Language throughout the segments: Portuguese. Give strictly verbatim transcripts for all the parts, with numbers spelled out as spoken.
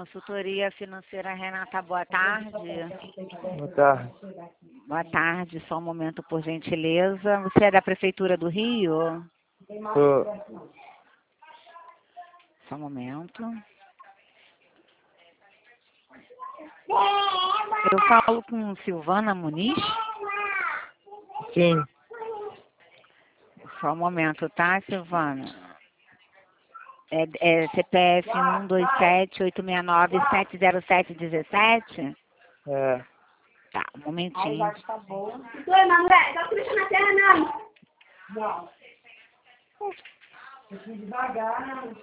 Consultoria Financeira Renata, boa tarde. Boa tarde. Boa tarde, só um momento, por gentileza. Você é da Prefeitura do Rio? Tô. Só um momento. Eu falo com Silvana Muniz? Sim. Só um momento, tá, Silvana? É, é C P F um dois sete oito seis nove sete zero sete um sete? É. Tá, um momentinho. Tá bom. Oi, Manuel, tá deixando na terra, não? Não. Tem que ir devagar, não.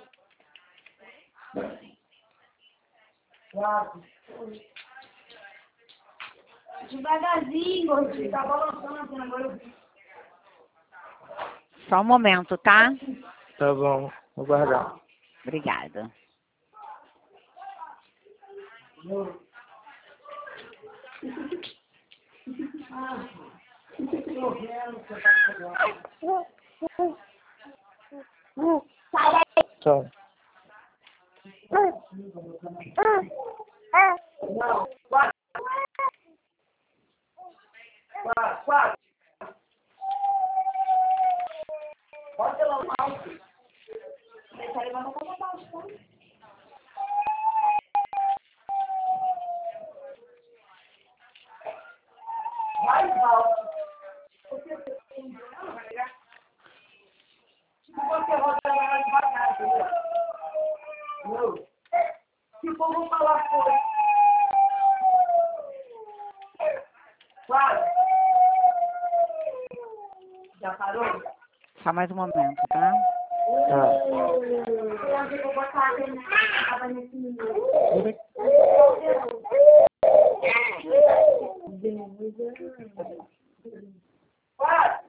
Quatro. Devagarzinho, gordinho. Tá balançando assim agora. Só um momento, tá? Tá bom. Vou guardar. Obrigada. Tchau. Não. Quatro. Quatro. Quatro. Bota lá o alto. Deixa ele levantar pra baixo, tá? Mais alto. Porque você tem não vai ligar. Tipo, você roda mais devagar, entendeu? Não. Se for, vou falar foi. Quase. Já parou? Só mais um momento, tá? Eu vou botar a pena que tava nesse minuto. Quase.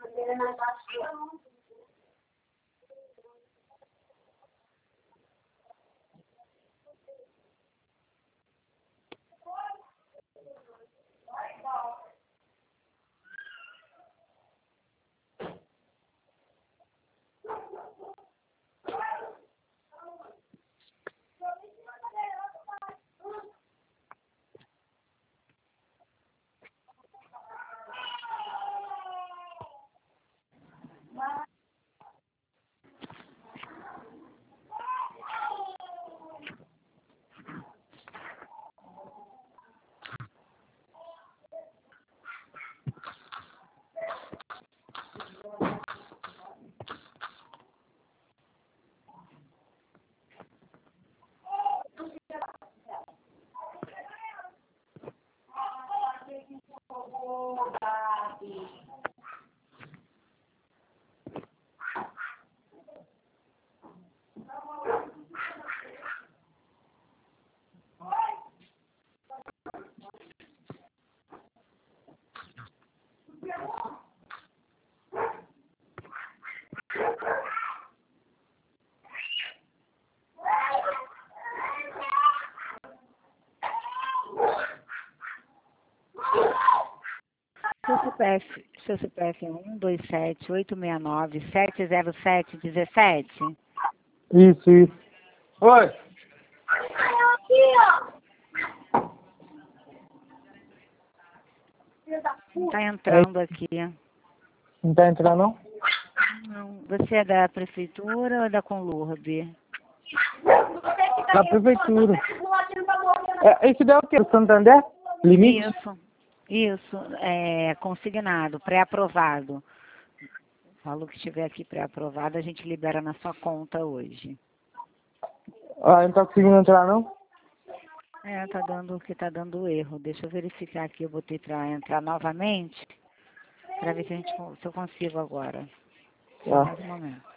Seu C P F, seu C P F é um dois sete oito seis nove sete zero sete um sete? Isso, isso. Oi. Aqui, ó. Não tá entrando aqui. Não tá entrando, não? Não. Você é da Prefeitura ou da Conlurb? Da prefeitura. É, esse daí é o quê? O Santander? Limite? Isso, isso, é consignado, pré-aprovado. Falou que estiver aqui pré-aprovado, a gente libera na sua conta hoje. Ah, não tá conseguindo entrar, não? É, tá dando que tá dando erro. Deixa eu verificar aqui, eu botei para entrar novamente, para ver se, a gente, se eu consigo agora. Ah. Mais um momento.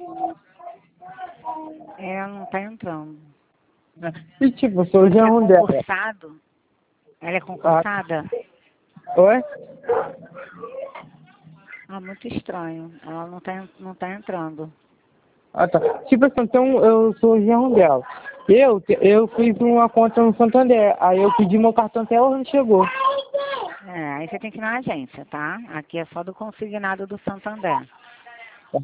Ela não tá entrando. E tipo, o seu Ela é genro dela. concursado? Ela é concursada? Oi? Ah, muito estranho. Ela não tá, não tá entrando. Ah, tá. Tipo assim, então eu sou o genro dela. Eu, eu fiz uma conta no Santander. Aí eu pedi meu cartão até hoje não chegou. É, aí você tem que ir na agência, tá? Aqui é só do consignado do Santander.